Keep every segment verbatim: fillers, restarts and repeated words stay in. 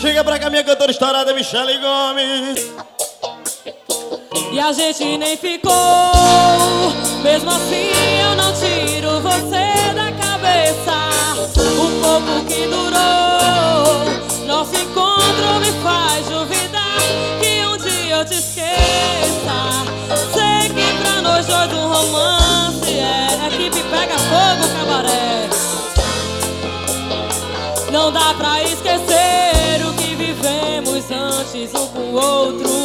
Chega pra cá, minha cantora estourada, Michele Gomes. E a gente nem ficou, mesmo assim eu não tiro você da cabeça. O pouco que durou, nosso encontro me faz duvidar que um dia eu te esqueça. Sei que pra nós dois um romance é equipe pega fogo, cabaré. Não dá pra esquecer o que vivemos antes um com o outro.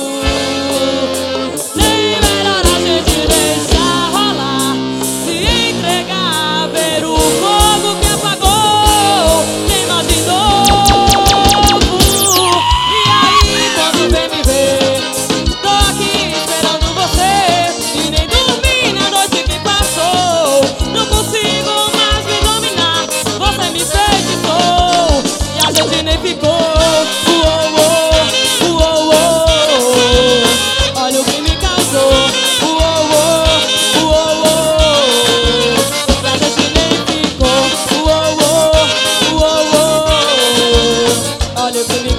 Nem melhor a gente deixar rolar, se entregar, ver o fogo que apagou, queima de novo. E aí quando vem me ver, tô aqui esperando você, e nem dormi na noite que passou. Não consigo mais me dominar, você me feitiçou, e a gente nem ficou. Uou, uou, uou, uou. Olha o que me causou. Uou, uou, uou, uou. A gente nem ficou. Uou, uou, uou, uou. Olha o que me